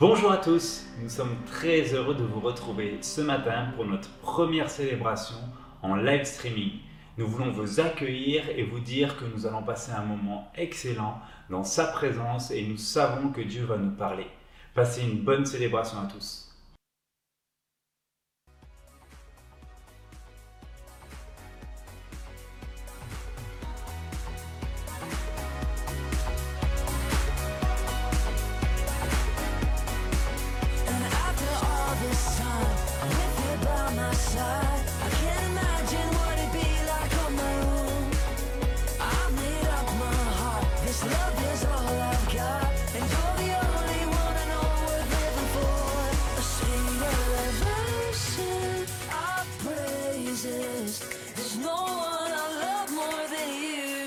Bonjour à tous, nous sommes très heureux de vous retrouver ce matin pour notre première célébration en live streaming. Nous voulons vous accueillir et vous dire que nous allons passer un moment excellent dans sa présence et nous savons que Dieu va nous parler. Passez une bonne célébration à tous. And after all this time, with you by my side, I can't imagine what it'd be like on my own. I made up my heart, this love is all I've got, and you're the only one I know worth living for. A sweet elevation of praises. There's no one I love more than you.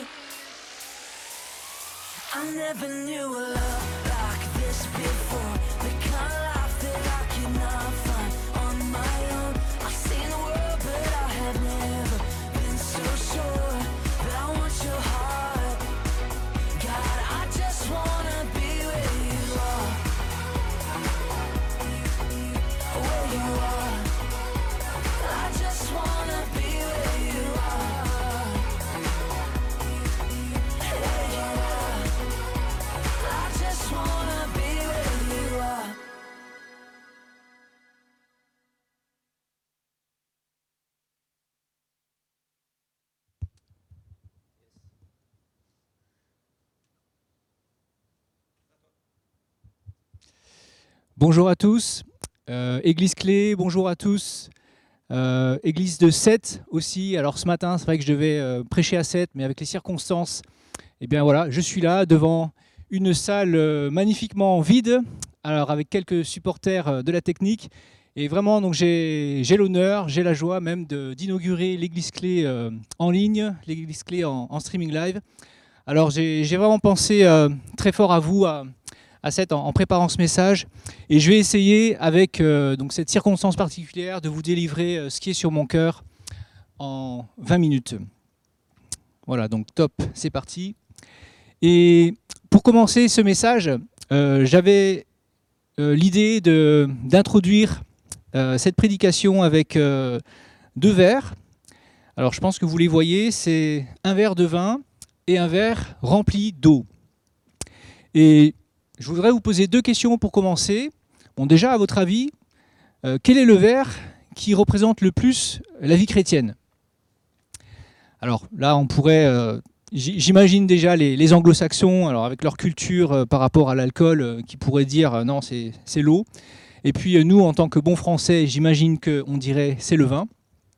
I never knew a love like this before. The kind of life that I cannot find on my own. I've seen the world, but I have never been so sure that I want your heart. God, I just wanna be where you are. Where you are. I just wanna be where you are. Where you are. I just wanna be where you are. Bonjour à tous, Église Clé, bonjour à tous, Église de Sète aussi. Alors ce matin, c'est vrai que je devais prêcher à Sète, mais avec les circonstances, eh bien voilà, je suis là devant une salle magnifiquement vide, alors avec quelques supporters de la technique. Et vraiment, donc j'ai l'honneur, j'ai la joie même d'inaugurer l'Église Clé en ligne, l'Église Clé en streaming live. Alors j'ai vraiment pensé très fort à vous, à Sète en préparant ce message, et je vais essayer avec donc cette circonstance particulière de vous délivrer ce qui est sur mon cœur en 20 minutes. Voilà, donc top, c'est parti. Et pour commencer ce message, j'avais l'idée d'introduire cette prédication avec 2 verres. Alors je pense que vous les voyez, c'est un verre de vin et un verre rempli d'eau. Et je voudrais vous poser 2 questions pour commencer. Bon, déjà, à votre avis, quel est le verre qui représente le plus la vie chrétienne ? Alors là, on pourrait, j'imagine déjà les anglo-saxons, alors avec leur culture par rapport à l'alcool, qui pourraient dire non, c'est l'eau. Et puis nous, en tant que bons Français, j'imagine qu'on dirait c'est le vin.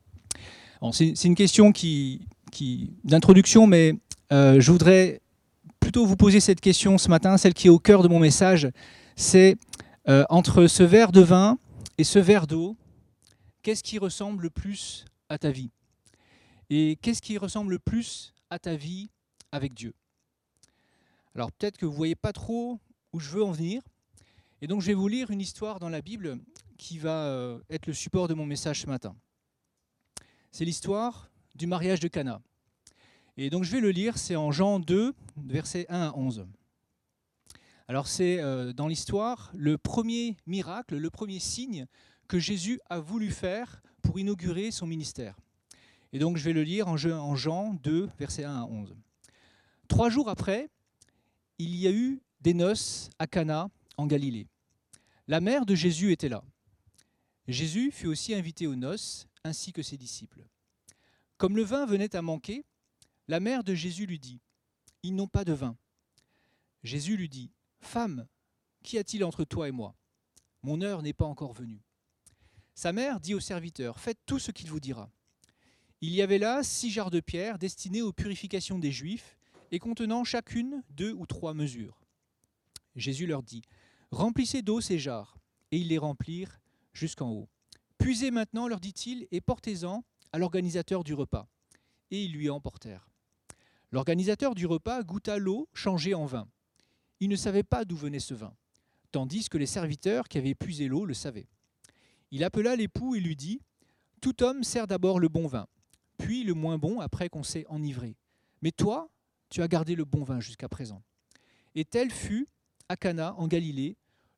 C'est une question d'introduction, mais je voudrais plutôt vous poser cette question ce matin, celle qui est au cœur de mon message, c'est entre ce verre de vin et ce verre d'eau, qu'est-ce qui ressemble le plus à ta vie ? Et qu'est-ce qui ressemble le plus à ta vie avec Dieu ? Alors peut-être que vous ne voyez pas trop où je veux en venir, et donc je vais vous lire une histoire dans la Bible qui va être le support de mon message ce matin. C'est l'histoire du mariage de Cana. Et donc je vais le lire, c'est en Jean 2, versets 1 à 11. Alors c'est dans l'histoire le premier miracle, le premier signe que Jésus a voulu faire pour inaugurer son ministère. Et donc je vais le lire en Jean 2, versets 1 à 11. 3 jours après, il y a eu des noces à Cana en Galilée. La mère de Jésus était là. Jésus fut aussi invité aux noces, ainsi que ses disciples. Comme le vin venait à manquer, la mère de Jésus lui dit : « Ils n'ont pas de vin. » Jésus lui dit : « Femme, qu'y a-t-il entre toi et moi ? Mon heure n'est pas encore venue. » Sa mère dit au serviteur : « Faites tout ce qu'il vous dira. » Il y avait là 6 jarres de pierre destinées aux purifications des Juifs et contenant chacune 2 ou 3 mesures. Jésus leur dit : « Remplissez d'eau ces jarres. » Et ils les remplirent jusqu'en haut. « Puisez maintenant, leur dit-il, et portez-en à l'organisateur du repas. » Et ils lui emportèrent. L'organisateur du repas goûta l'eau changée en vin. Il ne savait pas d'où venait ce vin, tandis que les serviteurs qui avaient puisé l'eau le savaient. Il appela l'époux et lui dit : « Tout homme sert d'abord le bon vin, puis le moins bon après qu'on s'est enivré. Mais toi, tu as gardé le bon vin jusqu'à présent. » Et tel fut, à Cana, en Galilée,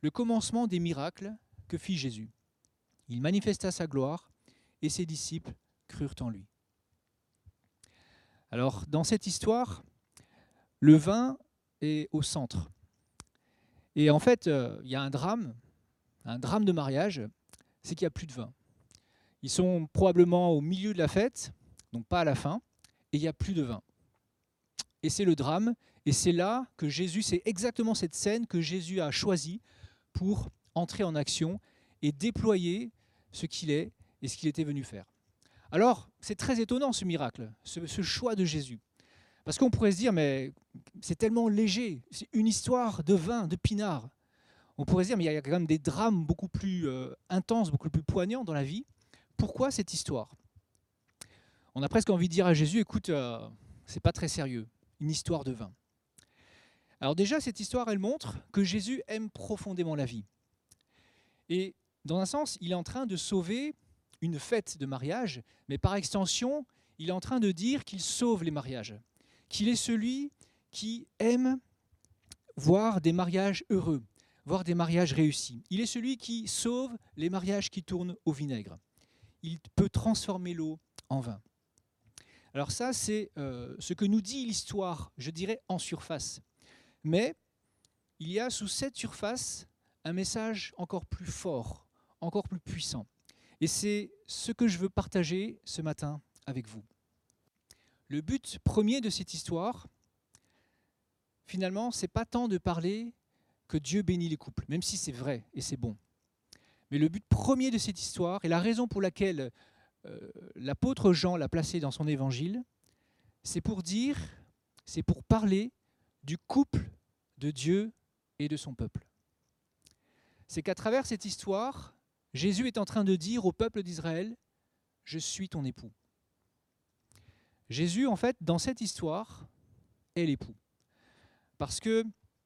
le commencement des miracles que fit Jésus. Il manifesta sa gloire et ses disciples crurent en lui. Alors, dans cette histoire, le vin est au centre. Et en fait, il y a un drame de mariage, c'est qu'il n'y a plus de vin. Ils sont probablement au milieu de la fête, donc pas à la fin, et il n'y a plus de vin. Et c'est le drame, et c'est là que Jésus, c'est exactement cette scène que Jésus a choisie pour entrer en action et déployer ce qu'il est et ce qu'il était venu faire. Alors, c'est très étonnant ce miracle, ce choix de Jésus. Parce qu'on pourrait se dire, mais c'est tellement léger, c'est une histoire de vin, de pinard. On pourrait se dire, mais il y a quand même des drames beaucoup plus intenses, beaucoup plus poignants dans la vie. Pourquoi cette histoire? On a presque envie de dire à Jésus, écoute, c'est pas très sérieux, une histoire de vin. Alors déjà, cette histoire, elle montre que Jésus aime profondément la vie. Et dans un sens, il est en train de sauver une fête de mariage, mais par extension, il est en train de dire qu'il sauve les mariages, qu'il est celui qui aime voir des mariages heureux, voir des mariages réussis. Il est celui qui sauve les mariages qui tournent au vinaigre. Il peut transformer l'eau en vin. Alors ça, c'est ce que nous dit l'histoire, je dirais en surface. Mais il y a sous cette surface un message encore plus fort, encore plus puissant. Et c'est ce que je veux partager ce matin avec vous. Le but premier de cette histoire, finalement, c'est pas tant de parler que Dieu bénit les couples, même si c'est vrai et c'est bon. Mais le but premier de cette histoire, et la raison pour laquelle l'apôtre Jean l'a placé dans son évangile, c'est pour parler du couple de Dieu et de son peuple. C'est qu'à travers cette histoire, Jésus est en train de dire au peuple d'Israël, « Je suis ton époux ». Jésus, en fait, dans cette histoire, est l'époux. Parce que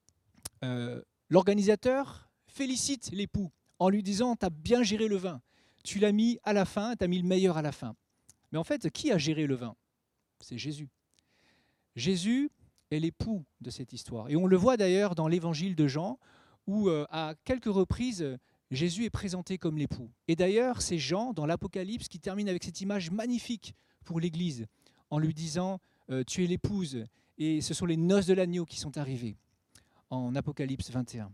l'organisateur félicite l'époux en lui disant « Tu as bien géré le vin, tu l'as mis à la fin, tu as mis le meilleur à la fin ». Mais en fait, qui a géré le vin? C'est Jésus. Jésus est l'époux de cette histoire. Et on le voit d'ailleurs dans l'évangile de Jean, où à quelques reprises, Jésus est présenté comme l'époux. Et d'ailleurs, c'est Jean, dans l'Apocalypse, qui termine avec cette image magnifique pour l'Église, en lui disant « Tu es l'épouse » et ce sont les noces de l'agneau qui sont arrivées, en Apocalypse 21.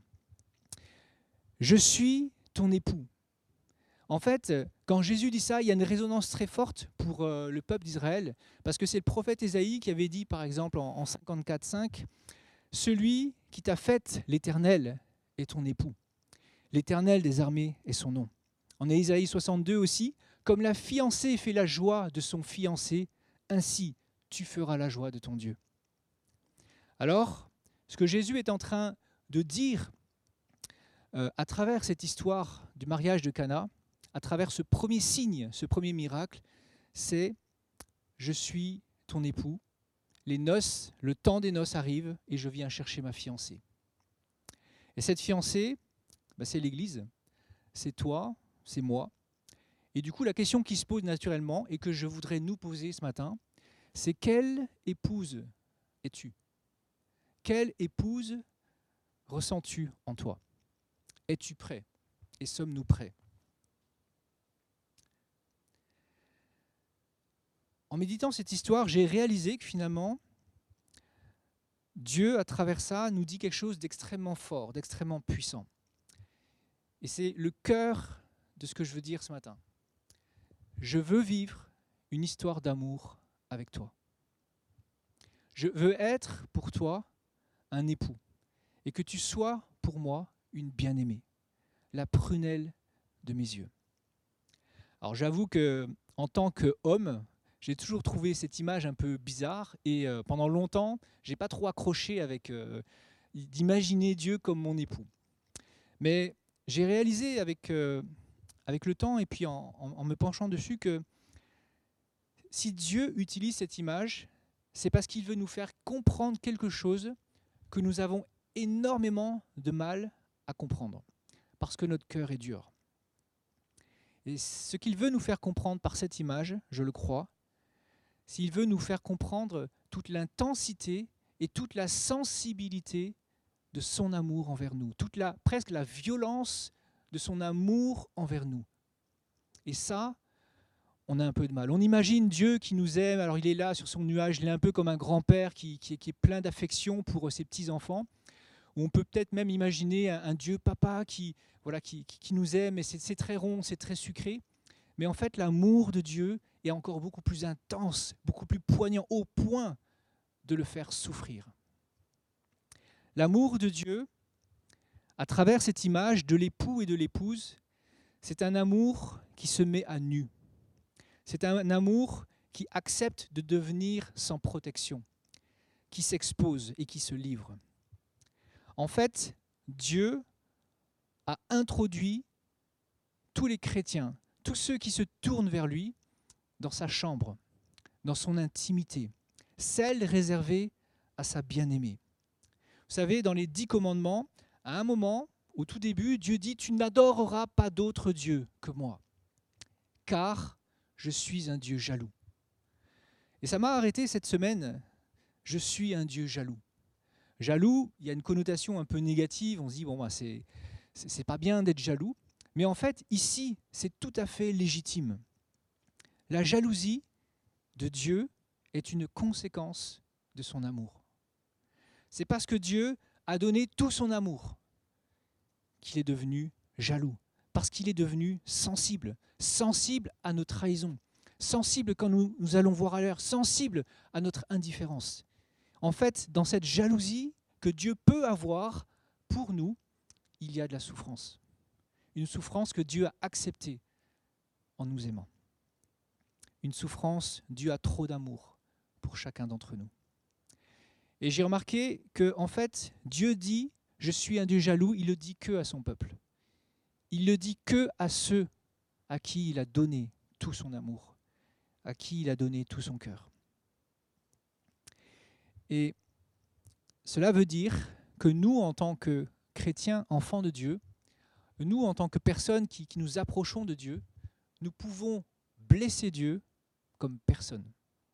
« Je suis ton époux ». En fait, quand Jésus dit ça, il y a une résonance très forte pour le peuple d'Israël, parce que c'est le prophète Ésaïe qui avait dit, par exemple, en 54:5, « Celui qui t'a faite, l'Éternel, est ton époux. L'Éternel des armées est son nom. » En Ésaïe 62 aussi, « Comme la fiancée fait la joie de son fiancé, ainsi tu feras la joie de ton Dieu. » Alors, ce que Jésus est en train de dire à travers cette histoire du mariage de Cana, à travers ce premier signe, ce premier miracle, c'est « Je suis ton époux, les noces, le temps des noces arrive et je viens chercher ma fiancée. » Et cette fiancée, c'est l'Église, c'est toi, c'est moi. Et du coup, la question qui se pose naturellement et que je voudrais nous poser ce matin, c'est quelle épouse es-tu? Quelle épouse ressens-tu en toi? Es-tu prêt? Et sommes-nous prêts? En méditant cette histoire, j'ai réalisé que finalement, Dieu, à travers ça, nous dit quelque chose d'extrêmement fort, d'extrêmement puissant. Et c'est le cœur de ce que je veux dire ce matin. Je veux vivre une histoire d'amour avec toi. Je veux être pour toi un époux et que tu sois pour moi une bien-aimée, la prunelle de mes yeux. Alors j'avoue que en tant qu'homme, j'ai toujours trouvé cette image un peu bizarre et pendant longtemps, j'ai pas trop accroché avec d'imaginer Dieu comme mon époux. Mais j'ai réalisé avec le temps et puis en me penchant dessus que si Dieu utilise cette image, c'est parce qu'il veut nous faire comprendre quelque chose que nous avons énormément de mal à comprendre, parce que notre cœur est dur. Et ce qu'il veut nous faire comprendre par cette image, je le crois, s'il veut nous faire comprendre toute l'intensité et toute la sensibilité de son amour envers nous, presque la violence de son amour envers nous. Et ça, on a un peu de mal. On imagine Dieu qui nous aime, alors il est là sur son nuage, il est un peu comme un grand-père qui est plein d'affection pour ses petits-enfants. Ou on peut peut-être même imaginer un Dieu papa qui nous aime, et c'est très rond, c'est très sucré. Mais en fait, l'amour de Dieu est encore beaucoup plus intense, beaucoup plus poignant, au point de le faire souffrir. L'amour de Dieu, à travers cette image de l'époux et de l'épouse, c'est un amour qui se met à nu. C'est un amour qui accepte de devenir sans protection, qui s'expose et qui se livre. En fait, Dieu a introduit tous les chrétiens, tous ceux qui se tournent vers lui, dans sa chambre, dans son intimité, celle réservée à sa bien-aimée. Vous savez, dans les 10 commandements, à un moment, au tout début, Dieu dit « Tu n'adoreras pas d'autre Dieu que moi, car je suis un Dieu jaloux. » Et ça m'a arrêté cette semaine. Je suis un Dieu jaloux. Jaloux, il y a une connotation un peu négative. On se dit, bon, c'est pas bien d'être jaloux. Mais en fait, ici, c'est tout à fait légitime. La jalousie de Dieu est une conséquence de son amour. C'est parce que Dieu a donné tout son amour qu'il est devenu jaloux. Parce qu'il est devenu sensible. Sensible à nos trahisons. Sensible quand nous allons voir ailleurs. Sensible à notre indifférence. En fait, dans cette jalousie que Dieu peut avoir pour nous, il y a de la souffrance. Une souffrance que Dieu a acceptée en nous aimant. Une souffrance due à trop d'amour pour chacun d'entre nous. Et j'ai remarqué que, en fait, Dieu dit « Je suis un Dieu jaloux », il le dit que à son peuple. Il le dit que à ceux à qui il a donné tout son amour, à qui il a donné tout son cœur. Et cela veut dire que nous, en tant que chrétiens, enfants de Dieu, nous, en tant que personnes qui nous approchons de Dieu, nous pouvons blesser Dieu comme personne.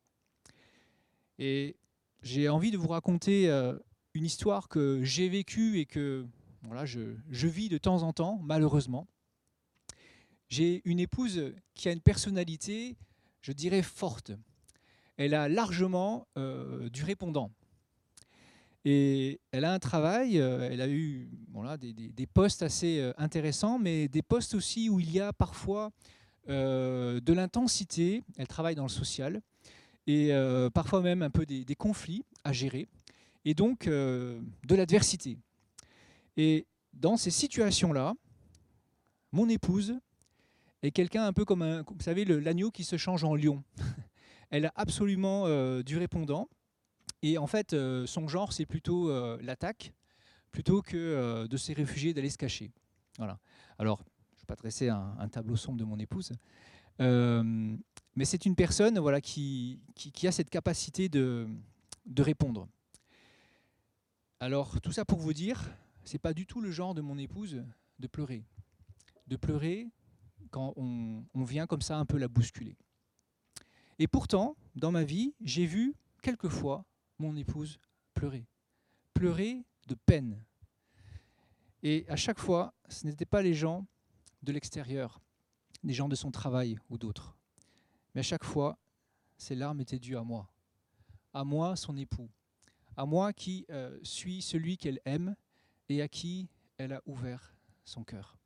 Et j'ai envie de vous raconter une histoire que j'ai vécue et que voilà, je vis de temps en temps, malheureusement. J'ai une épouse qui a une personnalité, je dirais, forte. Elle a largement du répondant. Et elle a un travail, elle a eu des postes assez intéressants, mais des postes aussi où il y a parfois de l'intensité. Elle travaille dans le social et parfois même un peu des conflits à gérer et donc de l'adversité. Et dans ces situations-là, mon épouse est quelqu'un un peu comme vous savez, l'agneau qui se change en lion. Elle a absolument du répondant. Et en fait, son genre, c'est plutôt l'attaque, plutôt que de se réfugier, d'aller se cacher. Voilà. Alors, je ne vais pas dresser un tableau sombre de mon épouse, mais c'est une personne voilà, qui a cette capacité de répondre. Alors, tout ça pour vous dire, ce n'est pas du tout le genre de mon épouse de pleurer. De pleurer quand on vient comme ça un peu la bousculer. Et pourtant, dans ma vie, j'ai vu quelquefois mon épouse pleurer. Pleurer de peine. Et à chaque fois, ce n'étaient pas les gens de l'extérieur, des gens de son travail ou d'autres. Mais à chaque fois, ces larmes étaient dues à moi. À moi, son époux. À moi qui suis celui qu'elle aime et à qui elle a ouvert son cœur.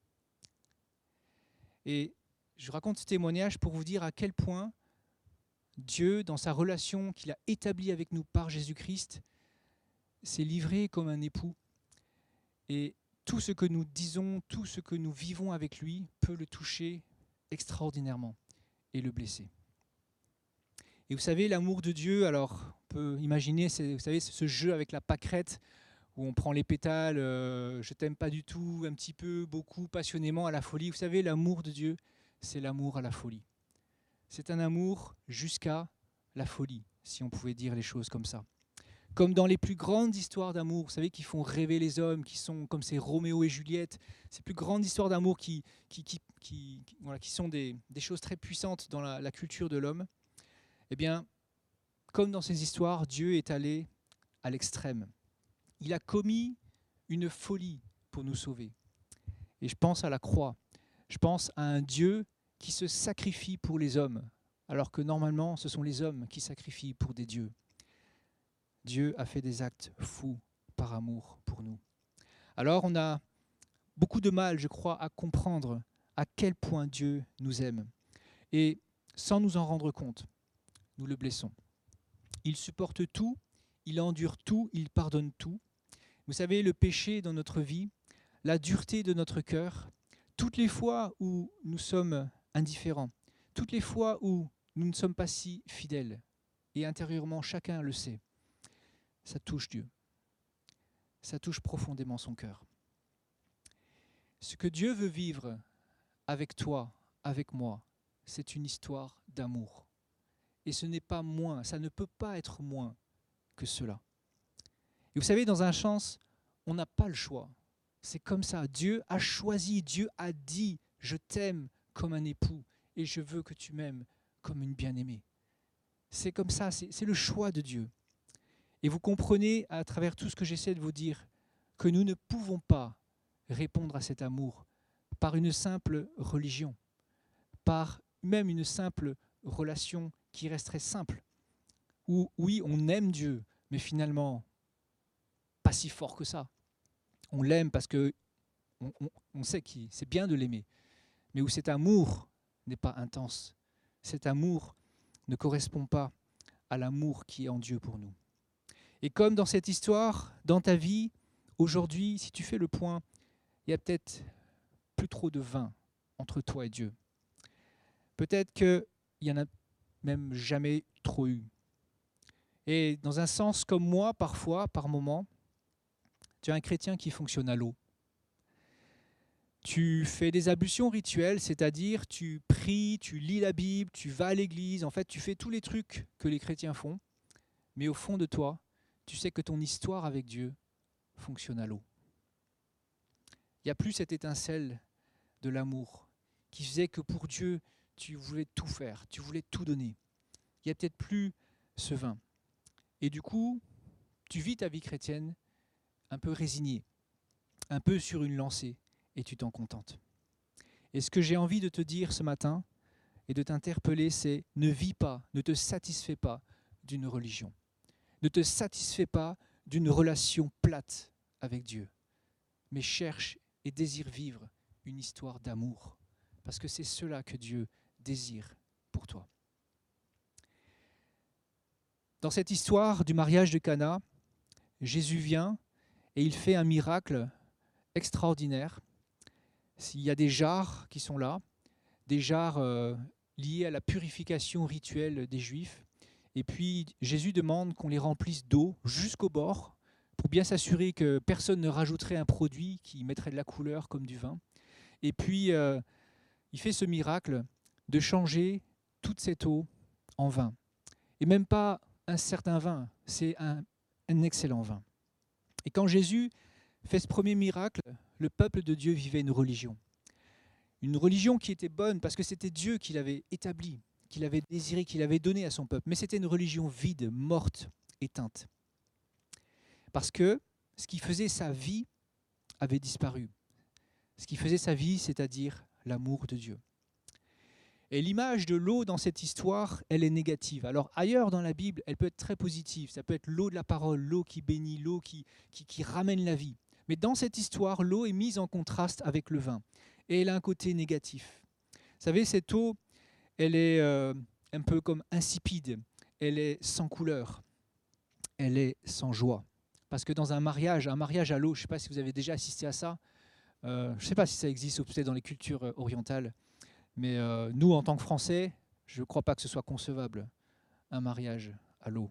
Et je raconte ce témoignage pour vous dire à quel point Dieu, dans sa relation qu'il a établie avec nous par Jésus-Christ, s'est livré comme un époux. Et tout ce que nous disons, tout ce que nous vivons avec lui peut le toucher extraordinairement et le blesser. Et vous savez, l'amour de Dieu, alors on peut imaginer, vous savez, ce jeu avec la pâquerette où on prend les pétales, je t'aime pas du tout, un petit peu, beaucoup, passionnément, à la folie. Vous savez, l'amour de Dieu, c'est l'amour à la folie. C'est un amour jusqu'à la folie, si on pouvait dire les choses comme ça. Comme dans les plus grandes histoires d'amour, vous savez, qui font rêver les hommes, qui sont comme ces Roméo et Juliette, ces plus grandes histoires d'amour qui sont des choses très puissantes dans la culture de l'homme. Eh bien, comme dans ces histoires, Dieu est allé à l'extrême. il a commis une folie pour nous sauver. Et je pense à la croix. Je pense à un Dieu qui se sacrifie pour les hommes, alors que normalement, ce sont les hommes qui sacrifient pour des dieux. Dieu a fait des actes fous par amour pour nous. Alors, on a beaucoup de mal, je crois, à comprendre à quel point Dieu nous aime. Et sans nous en rendre compte, nous le blessons. Il supporte tout, il endure tout, il pardonne tout. Vous savez, le péché dans notre vie, la dureté de notre cœur, toutes les fois où nous sommes indifférents, toutes les fois où nous ne sommes pas si fidèles, et intérieurement chacun le sait, ça touche Dieu. Ça touche profondément son cœur. Ce que Dieu veut vivre avec toi, avec moi, c'est une histoire d'amour. Et ce n'est pas moins, ça ne peut pas être moins que cela. Et vous savez, dans un sens, on n'a pas le choix. C'est comme ça. Dieu a choisi, Dieu a dit, je t'aime comme un époux et je veux que tu m'aimes comme une bien-aimée. C'est comme ça, c'est le choix de Dieu. Et vous comprenez à travers tout ce que j'essaie de vous dire que nous ne pouvons pas répondre à cet amour par une simple religion, par même une simple relation qui resterait simple, où oui, on aime Dieu, mais finalement, pas si fort que ça. On l'aime parce que on sait que c'est bien de l'aimer, mais où cet amour n'est pas intense. Cet amour ne correspond pas à l'amour qui est en Dieu pour nous. Et comme dans cette histoire, dans ta vie, aujourd'hui, si tu fais le point, il y a peut-être plus trop de vin entre toi et Dieu. Peut-être qu'il n'y en a même jamais trop eu. Et dans un sens comme moi, parfois, par moment, tu es un chrétien qui fonctionne à l'eau. Tu fais des ablutions rituelles, c'est-à-dire tu pries, tu lis la Bible, tu vas à l'église, en fait tu fais tous les trucs que les chrétiens font, mais au fond de toi, tu sais que ton histoire avec Dieu fonctionne à l'eau. Il n'y a plus cette étincelle de l'amour qui faisait que pour Dieu, tu voulais tout faire, tu voulais tout donner. Il n'y a peut-être plus ce vin. Et du coup, tu vis ta vie chrétienne un peu résigné, un peu sur une lancée, et tu t'en contentes. Et ce que j'ai envie de te dire ce matin, et de t'interpeller, c'est ne vis pas, ne te satisfais pas d'une religion. Ne te satisfais pas d'une relation plate avec Dieu, mais cherche et désire vivre une histoire d'amour, parce que c'est cela que Dieu désire pour toi. Dans cette histoire du mariage de Cana, Jésus vient et il fait un miracle extraordinaire. Il y a des jarres qui sont là, des jarres liées à la purification rituelle des Juifs. Et puis Jésus demande qu'on les remplisse d'eau jusqu'au bord pour bien s'assurer que personne ne rajouterait un produit qui mettrait de la couleur comme du vin. Et puis il fait ce miracle de changer toute cette eau en vin. Et même pas un certain vin, c'est un excellent vin. Et quand Jésus fait ce premier miracle, le peuple de Dieu vivait une religion. Une religion qui était bonne parce que c'était Dieu qui l'avait établie, qui l'avait désirée, qui l'avait donnée à son peuple. Mais c'était une religion vide, morte, éteinte. Parce que ce qui faisait sa vie avait disparu. Ce qui faisait sa vie, c'est-à-dire l'amour de Dieu. Et l'image de l'eau dans cette histoire, elle est négative. Alors ailleurs dans la Bible, elle peut être très positive. Ça peut être l'eau de la parole, l'eau qui bénit, l'eau qui ramène la vie. Mais dans cette histoire, l'eau est mise en contraste avec le vin. Et elle a un côté négatif. Vous savez, cette eau, elle est un peu comme insipide. Elle est sans couleur. Elle est sans joie. Parce que dans un mariage à l'eau, je ne sais pas si vous avez déjà assisté à ça. Je ne sais pas si ça existe peut-être dans les cultures orientales. Mais nous, en tant que Français, je ne crois pas que ce soit concevable, un mariage à l'eau.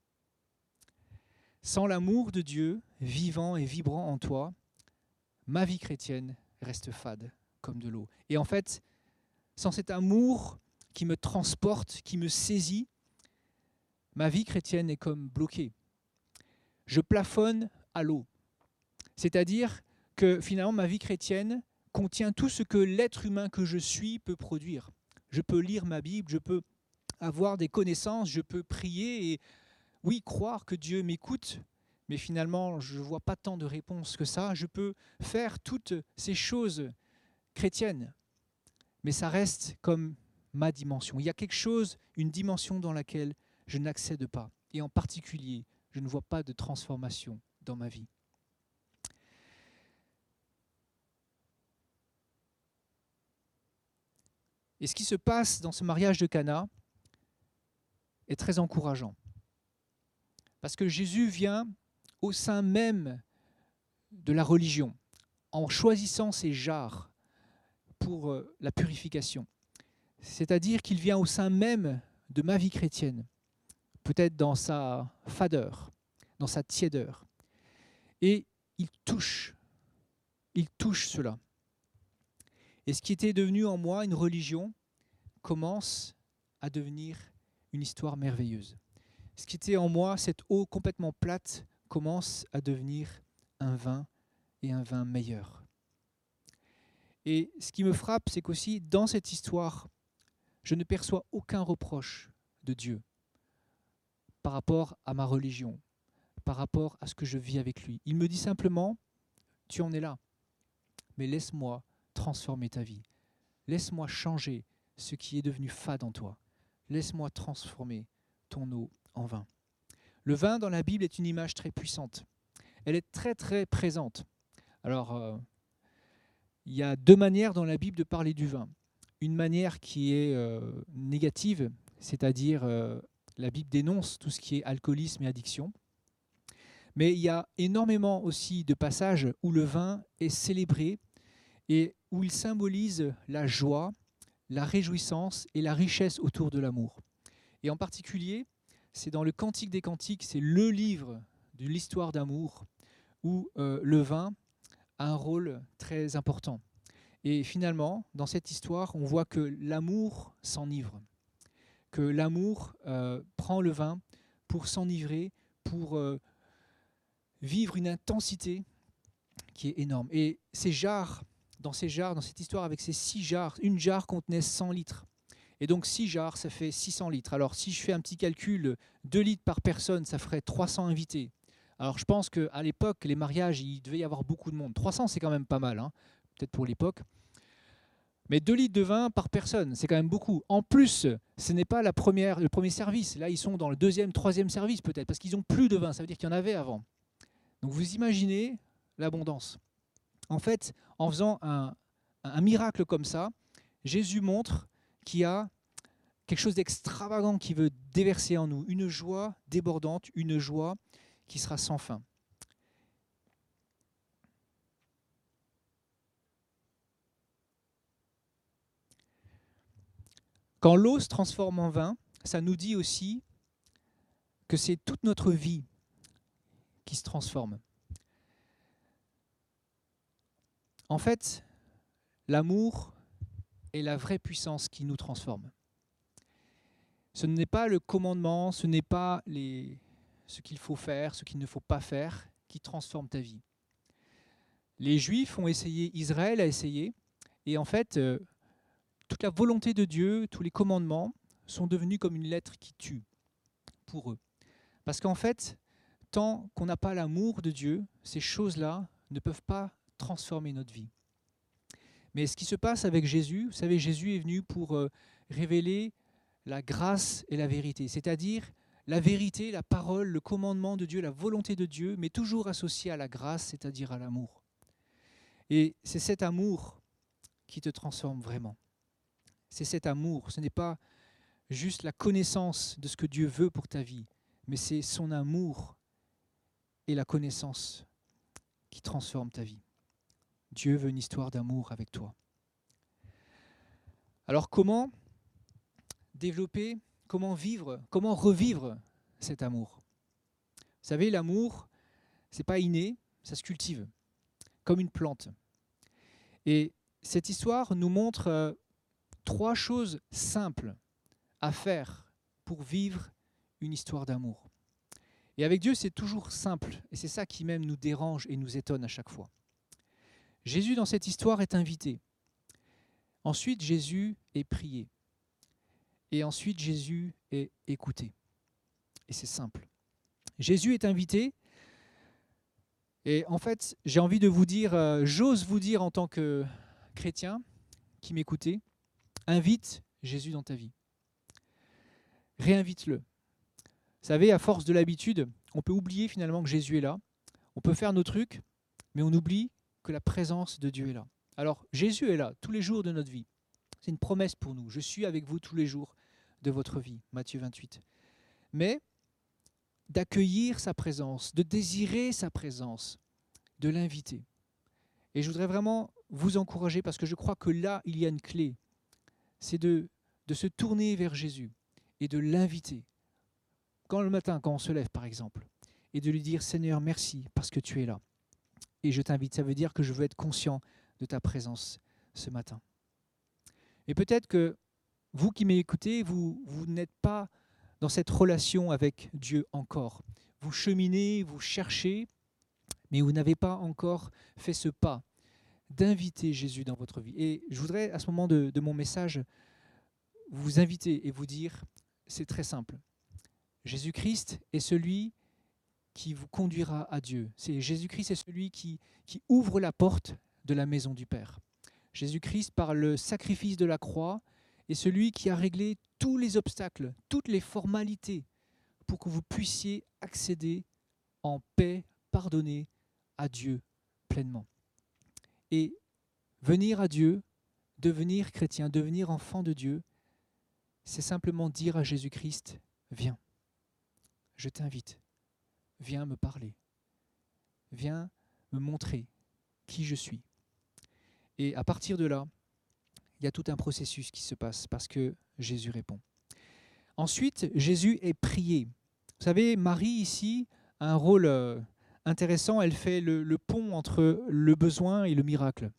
Sans l'amour de Dieu, vivant et vibrant en toi, ma vie chrétienne reste fade comme de l'eau. Et en fait, sans cet amour qui me transporte, qui me saisit, ma vie chrétienne est comme bloquée. Je plafonne à l'eau. C'est-à-dire que finalement, ma vie chrétienne contient tout ce que l'être humain que je suis peut produire. Je peux lire ma Bible, je peux avoir des connaissances, je peux prier et oui, croire que Dieu m'écoute, mais finalement, je ne vois pas tant de réponses que ça. Je peux faire toutes ces choses chrétiennes, mais ça reste comme ma dimension. Il y a quelque chose, une dimension dans laquelle je n'accède pas. Et en particulier, je ne vois pas de transformation dans ma vie. Et ce qui se passe dans ce mariage de Cana est très encourageant. Parce que Jésus vient au sein même de la religion, en choisissant ses jarres pour la purification. C'est-à-dire qu'il vient au sein même de ma vie chrétienne, peut-être dans sa fadeur, dans sa tiédeur. Et il touche cela. Et ce qui était devenu en moi une religion commence à devenir une histoire merveilleuse. Ce qui était en moi, cette eau complètement plate, commence à devenir un vin et un vin meilleur. Et ce qui me frappe, c'est qu'aussi dans cette histoire, je ne perçois aucun reproche de Dieu par rapport à ma religion, par rapport à ce que je vis avec lui. Il me dit simplement, tu en es là, mais laisse-moi transformer ta vie. Laisse-moi changer ce qui est devenu fade en toi. Laisse-moi transformer ton eau en vin. Le vin dans la Bible est une image très puissante. Elle est très très présente. Alors, il y a deux manières dans la Bible de parler du vin. Une manière qui est négative, c'est-à-dire la Bible dénonce tout ce qui est alcoolisme et addiction. Mais il y a énormément aussi de passages où le vin est célébré et où il symbolise la joie, la réjouissance et la richesse autour de l'amour. Et en particulier, c'est dans le Cantique des Cantiques, c'est le livre de l'histoire d'amour où le vin a un rôle très important. Et finalement, dans cette histoire, on voit que l'amour s'enivre, que l'amour prend le vin pour s'enivrer, pour vivre une intensité qui est énorme. Et ces jarres, dans cette histoire, avec ces 6 jarres, une jarre contenait 100 litres. Et donc 6 jarres, ça fait 600 litres. Alors si je fais un petit calcul, 2 litres par personne, ça ferait 300 invités. Alors je pense qu'à l'époque, les mariages, il devait y avoir beaucoup de monde. 300, c'est quand même pas mal, hein, peut-être pour l'époque. Mais 2 litres de vin par personne, c'est quand même beaucoup. En plus, ce n'est pas le premier service. Là, ils sont dans le 2e, 3e service peut-être, parce qu'ils n'ont plus de vin. Ça veut dire qu'il y en avait avant. Donc vous imaginez l'abondance. En fait, en faisant un miracle comme ça, Jésus montre qu'il y a quelque chose d'extravagant qui veut déverser en nous, une joie débordante, une joie qui sera sans fin. Quand l'eau se transforme en vin, ça nous dit aussi que c'est toute notre vie qui se transforme. En fait, l'amour est la vraie puissance qui nous transforme. Ce n'est pas le commandement, ce n'est pas ce qu'il faut faire, ce qu'il ne faut pas faire qui transforme ta vie. Les Juifs ont essayé, Israël a essayé, et en fait, toute la volonté de Dieu, tous les commandements sont devenus comme une lettre qui tue pour eux. Parce qu'en fait, tant qu'on n'a pas l'amour de Dieu, ces choses-là ne peuvent pas transformer notre vie. Mais ce qui se passe avec Jésus, vous savez, Jésus est venu pour révéler la grâce et la vérité, c'est-à-dire la vérité, la parole, le commandement de Dieu, la volonté de Dieu, mais toujours associé à la grâce, c'est-à-dire à l'amour. Et c'est cet amour qui te transforme vraiment. C'est cet amour, ce n'est pas juste la connaissance de ce que Dieu veut pour ta vie, mais c'est son amour et la connaissance qui transforment ta vie. Dieu veut une histoire d'amour avec toi. Alors comment développer, comment vivre, comment revivre cet amour? Vous savez, l'amour, ce n'est pas inné, ça se cultive, comme une plante. Et cette histoire nous montre 3 choses simples à faire pour vivre une histoire d'amour. Et avec Dieu, c'est toujours simple, et c'est ça qui même nous dérange et nous étonne à chaque fois. Jésus, dans cette histoire, est invité. Ensuite, Jésus est prié. Et ensuite, Jésus est écouté. Et c'est simple. Jésus est invité Et en fait, j'ai envie de vous dire, j'ose vous dire en tant que chrétien qui m'écoutez, invite Jésus dans ta vie. Réinvite-le. Vous savez, à force de l'habitude, on peut oublier finalement que Jésus est là. On peut faire nos trucs, mais on oublie que la présence de Dieu est là. Alors, Jésus est là tous les jours de notre vie. C'est une promesse pour nous. Je suis avec vous tous les jours de votre vie, Matthieu 28. Mais d'accueillir sa présence, de désirer sa présence, de l'inviter. Et je voudrais vraiment vous encourager parce que je crois que là, il y a une clé. C'est de se tourner vers Jésus et de l'inviter. Quand le matin, quand on se lève par exemple, et de lui dire « Seigneur, merci parce que tu es là. Et je t'invite, ça veut dire que je veux être conscient de ta présence ce matin. » Et peut-être que vous qui m'écoutez, vous n'êtes pas dans cette relation avec Dieu encore. Vous cheminez, vous cherchez, mais vous n'avez pas encore fait ce pas d'inviter Jésus dans votre vie. Et je voudrais, à ce moment de mon message, vous inviter et vous dire, c'est très simple. Jésus-Christ est celui qui vous conduira à Dieu. Jésus-Christ est celui qui ouvre la porte de la maison du Père. Jésus-Christ, par le sacrifice de la croix, est celui qui a réglé tous les obstacles, toutes les formalités pour que vous puissiez accéder en paix, pardonner à Dieu pleinement. Et venir à Dieu, devenir chrétien, devenir enfant de Dieu, c'est simplement dire à Jésus-Christ, viens, je t'invite, viens me parler, viens me montrer qui je suis. Et à partir de là, il y a tout un processus qui se passe parce que Jésus répond. Ensuite, Jésus est prié. Vous savez, Marie ici a un rôle intéressant, elle fait le pont entre le besoin et le miracle.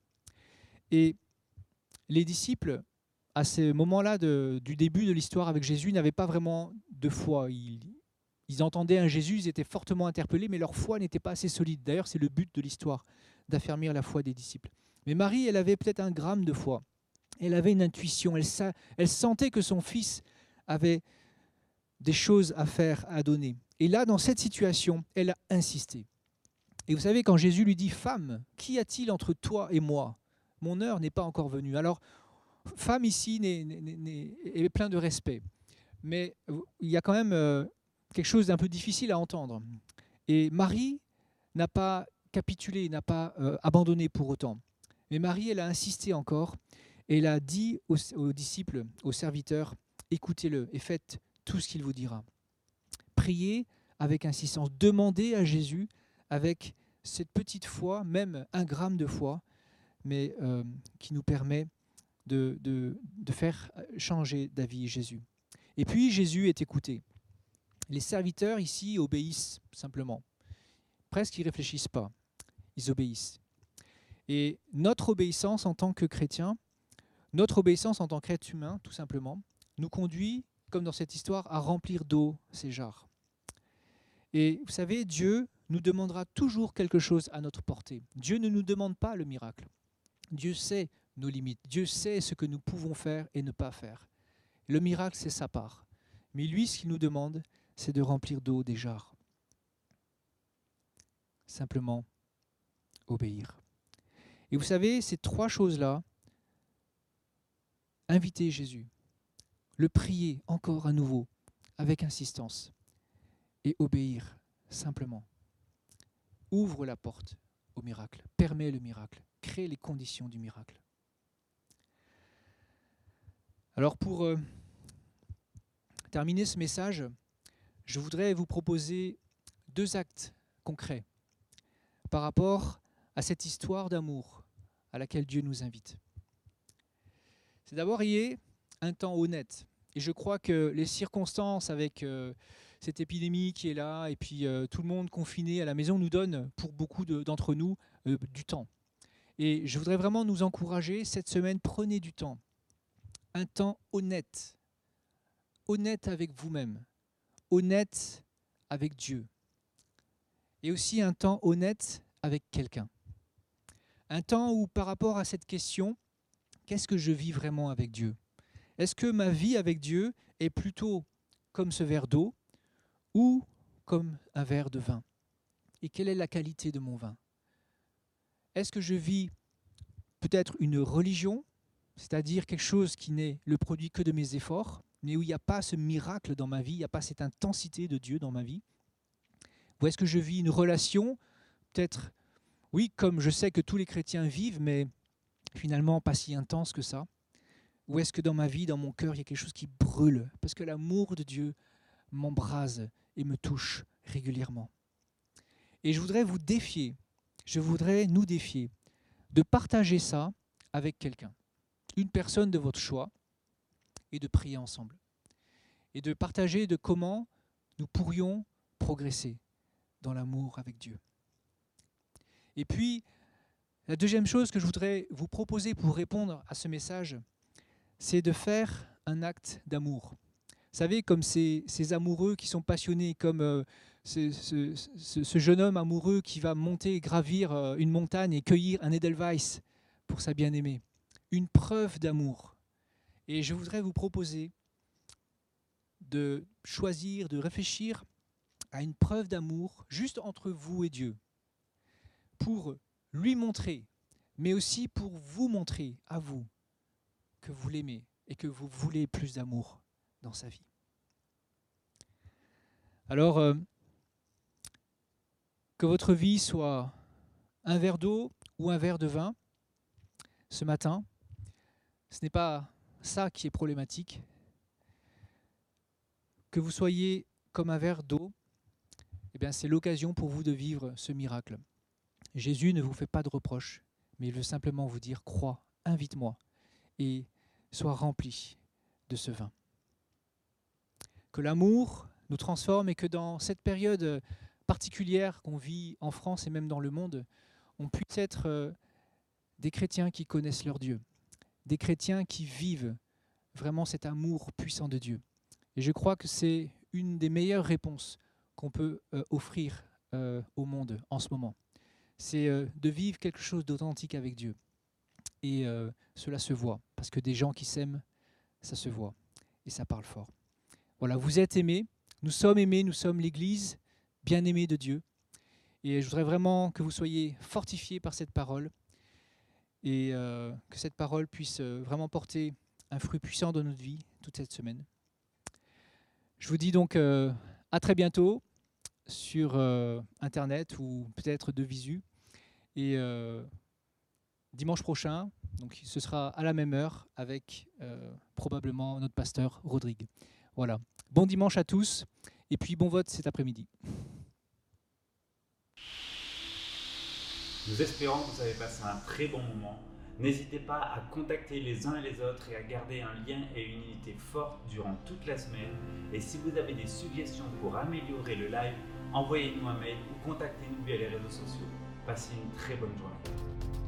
Et les disciples, à ce moment-là du début de l'histoire avec Jésus, n'avaient pas vraiment de foi. Ils entendaient un Jésus, ils étaient fortement interpellés, mais leur foi n'était pas assez solide. D'ailleurs, c'est le but de l'histoire, d'affermir la foi des disciples. Mais Marie, elle avait peut-être 1 gramme de foi. Elle avait une intuition, elle sentait que son fils avait des choses à faire, à donner. Et là, dans cette situation, elle a insisté. Et vous savez, quand Jésus lui dit « Femme, qu'y a-t-il entre toi et moi? Mon heure n'est pas encore venue. » Alors, femme ici est plein de respect. Mais il y a quand même quelque chose d'un peu difficile à entendre. Et Marie n'a pas capitulé, n'a pas abandonné pour autant. Mais Marie, elle a insisté encore. Et elle a dit aux disciples, aux serviteurs, écoutez-le et faites tout ce qu'il vous dira. Priez avec insistance, demandez à Jésus avec cette petite foi, même 1 gramme de foi, mais qui nous permet de faire changer d'avis Jésus. Et puis Jésus est écouté. Les serviteurs ici obéissent simplement. Presque ils ne réfléchissent pas, ils obéissent. Et notre obéissance en tant que chrétien, notre obéissance en tant qu'être humain, tout simplement, nous conduit, comme dans cette histoire, à remplir d'eau ces jarres. Et vous savez, Dieu nous demandera toujours quelque chose à notre portée. Dieu ne nous demande pas le miracle. Dieu sait nos limites. Dieu sait ce que nous pouvons faire et ne pas faire. Le miracle, c'est sa part. Mais lui, ce qu'il nous demande, c'est de remplir d'eau des jarres. Simplement obéir. Et vous savez, ces 3 choses-là, inviter Jésus, le prier encore à nouveau, avec insistance, et obéir simplement. Ouvre la porte au miracle, permet le miracle, crée les conditions du miracle. Alors pour terminer ce message, je voudrais vous proposer 2 actes concrets par rapport à cette histoire d'amour à laquelle Dieu nous invite. C'est d'abord y ait un temps honnête. Et je crois que les circonstances avec cette épidémie qui est là et puis tout le monde confiné à la maison nous donnent pour beaucoup d'entre nous du temps. Et je voudrais vraiment nous encourager cette semaine, prenez du temps. Un temps honnête. Honnête avec vous-même. Honnête avec Dieu. Et aussi un temps honnête avec quelqu'un. Un temps où par rapport à cette question, qu'est-ce que je vis vraiment avec Dieu? Est-ce que ma vie avec Dieu est plutôt comme ce verre d'eau ou comme un verre de vin? et quelle est la qualité de mon vin? Est-ce que je vis peut-être une religion, c'est-à-dire quelque chose qui n'est le produit que de mes efforts, mais où il n'y a pas ce miracle dans ma vie, il n'y a pas cette intensité de Dieu dans ma vie? Ou est-ce que je vis une relation, peut-être, oui, comme je sais que tous les chrétiens vivent, mais finalement pas si intense que ça? Ou est-ce que dans ma vie, dans mon cœur, il y a quelque chose qui brûle, parce que l'amour de Dieu m'embrase et me touche régulièrement? Et je voudrais vous défier, je voudrais nous défier de partager ça avec quelqu'un, une personne de votre choix, et de prier ensemble. Et de partager de comment nous pourrions progresser dans l'amour avec Dieu. Et puis, la deuxième chose que je voudrais vous proposer pour répondre à ce message, c'est de faire un acte d'amour. Vous savez, comme ces amoureux qui sont passionnés, comme ce jeune homme amoureux qui va monter et gravir une montagne et cueillir un Edelweiss pour sa bien-aimée. Une preuve d'amour. Et je voudrais vous proposer de choisir, de réfléchir à une preuve d'amour juste entre vous et Dieu, pour lui montrer, mais aussi pour vous montrer à vous que vous l'aimez et que vous voulez plus d'amour dans sa vie. Alors, que votre vie soit un verre d'eau ou un verre de vin, ce matin, ce n'est pas ça qui est problématique. Que vous soyez comme un verre d'eau, eh bien, c'est l'occasion pour vous de vivre ce miracle. Jésus ne vous fait pas de reproches, mais il veut simplement vous dire, crois, invite-moi et sois rempli de ce vin. Que l'amour nous transforme et que dans cette période particulière qu'on vit en France et même dans le monde, on puisse être des chrétiens qui connaissent leur Dieu, des chrétiens qui vivent vraiment cet amour puissant de Dieu. Et je crois que c'est une des meilleures réponses qu'on peut offrir au monde en ce moment. C'est de vivre quelque chose d'authentique avec Dieu. Et cela se voit, parce que des gens qui s'aiment, ça se voit et ça parle fort. Voilà, vous êtes aimés, nous sommes l'Église bien-aimée de Dieu. Et je voudrais vraiment que vous soyez fortifiés par cette parole et que cette parole puisse vraiment porter un fruit puissant dans notre vie toute cette semaine. Je vous dis donc à très bientôt sur Internet ou peut-être de visu. Et dimanche prochain, donc ce sera à la même heure avec probablement notre pasteur Rodrigue. Voilà. Bon dimanche à tous et puis bon vote cet après-midi. Nous espérons que vous avez passé un très bon moment. N'hésitez pas à contacter les uns et les autres et à garder un lien et une unité forte durant toute la semaine. Et si vous avez des suggestions pour améliorer le live, envoyez-nous un mail ou contactez-nous via les réseaux sociaux. Passez une très bonne journée.